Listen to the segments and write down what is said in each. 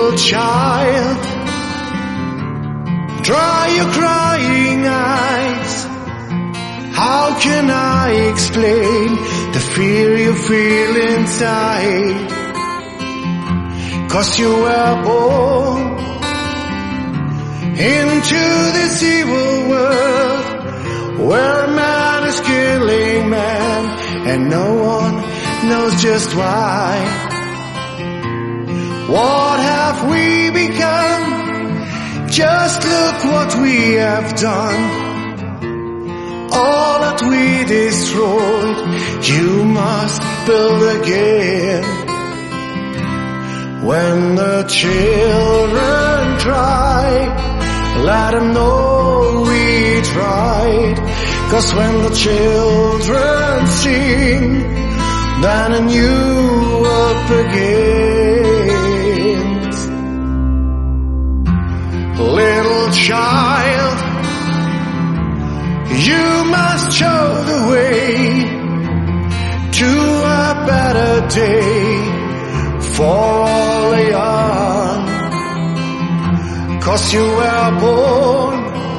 Little child, dry your crying eyes. How can I explain the fear you feel inside? 'Cause you were born into this evil world where man is killing man and no one knows just why. What have we become? Just look what we have done. All that we destroyed, you must build again. When the children try, let them know we tried. 'Cause when the children sing, then a new world begins. Little child, you must show the way to a better day for all the young. 'Cause you were born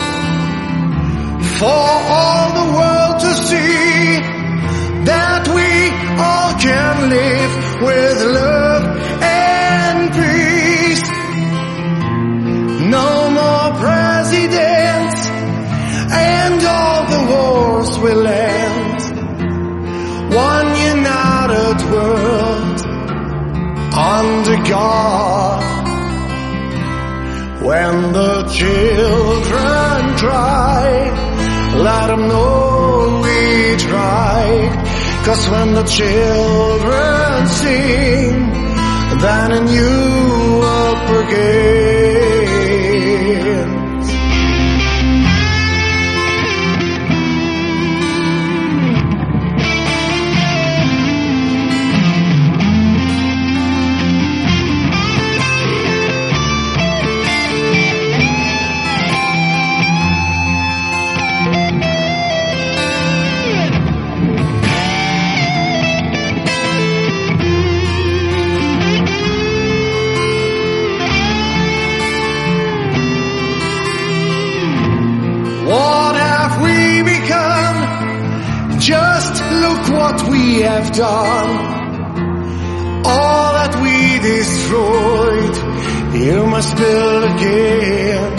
for all the world to see that we all can live with love and peace. No more presidents and all the wars will end. One united world under God. When the children try, let them know we tried. 'Cause when the children sing, then a new world begins. What have we become? Just look what we have done. All that we destroyed, you must build again.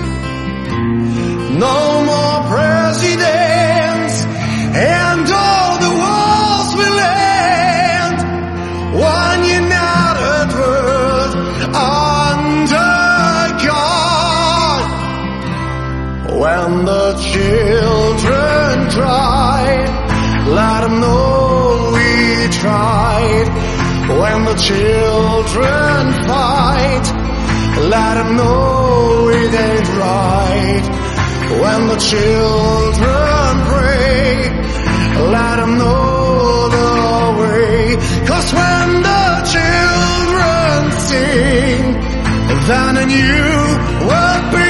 No more presidents and all the wars will end. One united world under God. When the children try, let them know we tried. When the children fight, let them know it ain't right. When the children pray, let them know the way. 'Cause when the children sing, then a new world begins.